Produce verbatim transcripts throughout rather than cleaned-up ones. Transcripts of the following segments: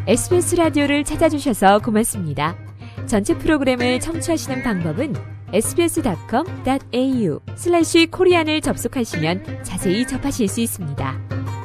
에스비에스 라디오를 찾아주셔서 고맙습니다. 전체 프로그램을 청취하시는 방법은 에스비에스닷컴 닷 에이유 슬래시 코리안을 접속하시면 자세히 접하실 수 있습니다.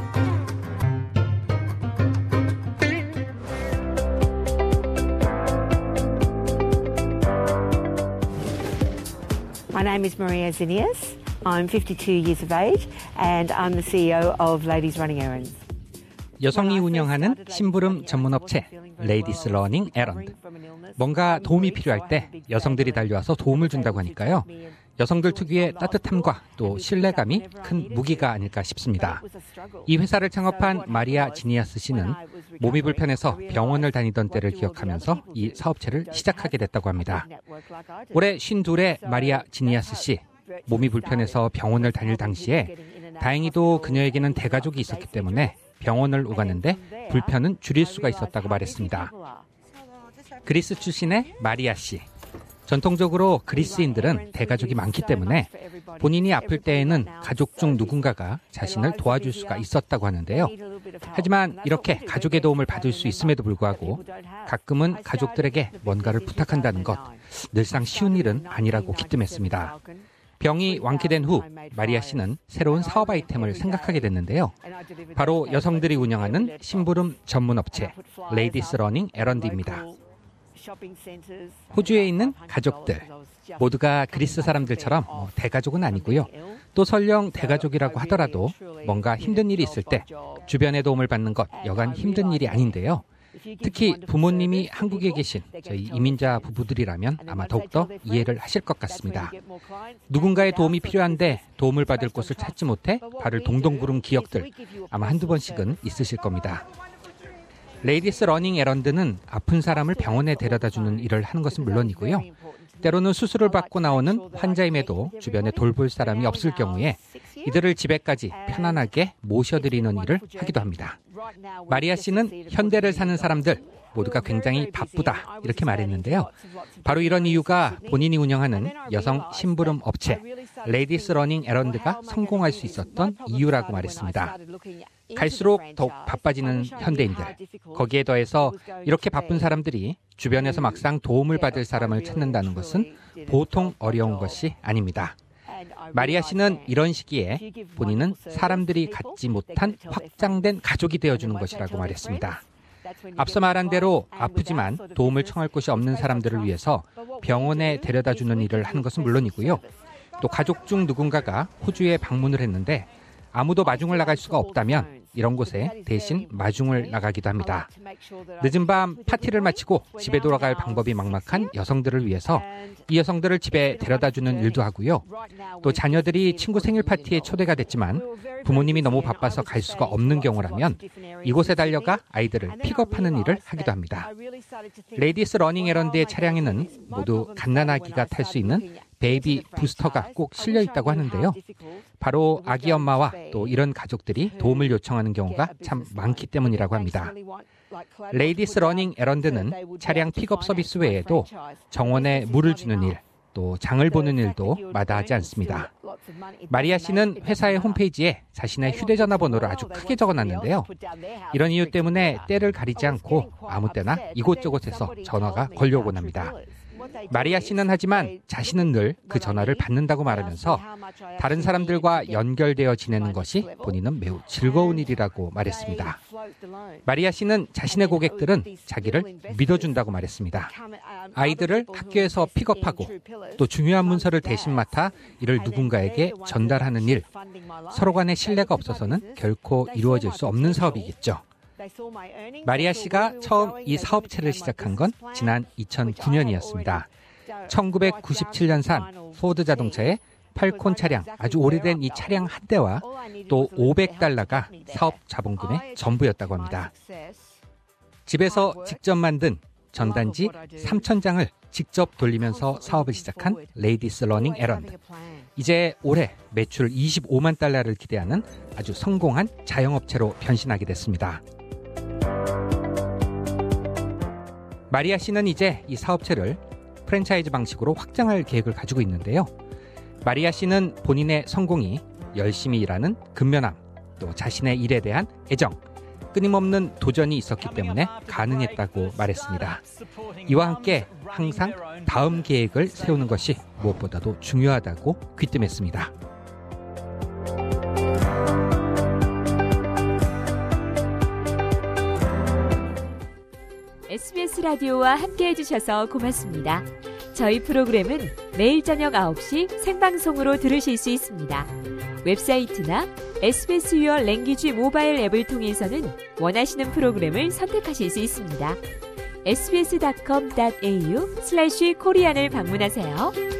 My name is Maria Zinnias. I'm fifty-two years of age and I'm the 씨이오 of Ladies Running Errands. 여성이 운영하는 심부름 전문업체 Ladies Running Errand. 뭔가 도움이 필요할 때 여성들이 달려와서 도움을 준다고 하니까요. 여성들 특유의 따뜻함과 또 신뢰감이 큰 무기가 아닐까 싶습니다. 이 회사를 창업한 마리아 지니아스 씨는 몸이 불편해서 병원을 다니던 때를 기억하면서 이 사업체를 시작하게 됐다고 합니다. 올해 쉰둘의 마리아 지니아스 씨. 몸이 불편해서 병원을 다닐 당시에 다행히도 그녀에게는 대가족이 있었기 때문에 병원을 오가는데 불편은 줄일 수가 있었다고 말했습니다. 그리스 출신의 마리아 씨. 전통적으로 그리스인들은 대가족이 많기 때문에 본인이 아플 때에는 가족 중 누군가가 자신을 도와줄 수가 있었다고 하는데요. 하지만 이렇게 가족의 도움을 받을 수 있음에도 불구하고 가끔은 가족들에게 뭔가를 부탁한다는 것, 늘상 쉬운 일은 아니라고 기뜸했습니다. 병이 완쾌된 후 마리아 씨는 새로운 사업 아이템을 생각하게 됐는데요. 바로 여성들이 운영하는 심부름 전문 업체 Ladies Running Errand입니다. 호주에 있는 가족들, 모두가 그리스 사람들처럼 뭐 대가족은 아니고요. 또 설령 대가족이라고 하더라도 뭔가 힘든 일이 있을 때 주변의 도움을 받는 것 여간 힘든 일이 아닌데요. 특히 부모님이 한국에 계신 저희 이민자 부부들이라면 아마 더욱더 이해를 하실 것 같습니다. 누군가의 도움이 필요한데 도움을 받을 곳을 찾지 못해 발을 동동 구른 기억들 아마 한두 번씩은 있으실 겁니다. 레이디스 러닝 에런드는 아픈 사람을 병원에 데려다주는 일을 하는 것은 물론이고요. 때로는 수술을 받고 나오는 환자임에도 주변에 돌볼 사람이 없을 경우에 이들을 집에까지 편안하게 모셔드리는 일을 하기도 합니다. 마리아 씨는 현대를 사는 사람들 모두가 굉장히 바쁘다 이렇게 말했는데요. 바로 이런 이유가 본인이 운영하는 여성 심부름 업체 Ladies Running Errand가 성공할 수 있었던 이유라고 말했습니다. 갈수록 더욱 바빠지는 현대인들, 거기에 더해서 이렇게 바쁜 사람들이 주변에서 막상 도움을 받을 사람을 찾는다는 것은 보통 어려운 것이 아닙니다. 마리아 씨는 이런 시기에 본인은 사람들이 갖지 못한 확장된 가족이 되어주는 것이라고 말했습니다. 앞서 말한 대로 아프지만 도움을 청할 곳이 없는 사람들을 위해서 병원에 데려다주는 일을 하는 것은 물론이고요. 또 가족 중 누군가가 호주에 방문을 했는데 아무도 마중을 나갈 수가 없다면 이런 곳에 대신 마중을 나가기도 합니다. 늦은 밤 파티를 마치고 집에 돌아갈 방법이 막막한 여성들을 위해서 이 여성들을 집에 데려다주는 일도 하고요. 또 자녀들이 친구 생일 파티에 초대가 됐지만 부모님이 너무 바빠서 갈 수가 없는 경우라면 이곳에 달려가 아이들을 픽업하는 일을 하기도 합니다. 레이디스 러닝 에런드의 차량에는 모두 갓난아기가 탈 수 있는 베이비 부스터가 꼭 실려 있다고 하는데요. 바로 아기 엄마와 또 이런 가족들이 도움을 요청하는 경우가 참 많기 때문이라고 합니다. 레이디스 러닝 에런드는 차량 픽업 서비스 외에도 정원에 물을 주는 일, 또 장을 보는 일도 마다하지 않습니다. 마리아 씨는 회사의 홈페이지에 자신의 휴대전화 번호를 아주 크게 적어놨는데요. 이런 이유 때문에 때를 가리지 않고 아무 때나 이곳저곳에서 전화가 걸려오곤 합니다. 마리아 씨는 하지만 자신은 늘 그 전화를 받는다고 말하면서 다른 사람들과 연결되어 지내는 것이 본인은 매우 즐거운 일이라고 말했습니다. 마리아 씨는 자신의 고객들은 자기를 믿어준다고 말했습니다. 아이들을 학교에서 픽업하고 또 중요한 문서를 대신 맡아 이를 누군가에게 전달하는 일, 서로 간의 신뢰가 없어서는 결코 이루어질 수 없는 사업이겠죠. 마리아 씨가 처음 이 사업체를 시작한 건 지난 이천구 년이었습니다. 천구백구십칠 년산 포드 자동차의 팔콘 차량, 아주 오래된 이 차량 한 대와 또 오백 달러가 사업 자본금의 전부였다고 합니다. 집에서 직접 만든 전단지 삼천 장을 직접 돌리면서 사업을 시작한 레이디스 러닝 에런드. 이제 올해 매출 이십오만 달러를 기대하는 아주 성공한 자영업체로 변신하게 됐습니다. 마리아 씨는 이제 이 사업체를 프랜차이즈 방식으로 확장할 계획을 가지고 있는데요. 마리아 씨는 본인의 성공이 열심히 일하는 근면함, 또 자신의 일에 대한 애정, 끊임없는 도전이 있었기 때문에 가능했다고 말했습니다. 이와 함께 항상 다음 계획을 세우는 것이 무엇보다도 중요하다고 귀띔했습니다. 에스비에스 라디오와 함께 해주셔서 고맙습니다. 저희 프로그램은 매일 저녁 아홉 시 생방송으로 들으실 수 있습니다. 웹사이트나 에스비에스 Your Language 모바일 앱을 통해서는 원하시는 프로그램을 선택하실 수 있습니다. 에스비에스 닷컴 닷 에이유 슬래시 코리안을 방문하세요.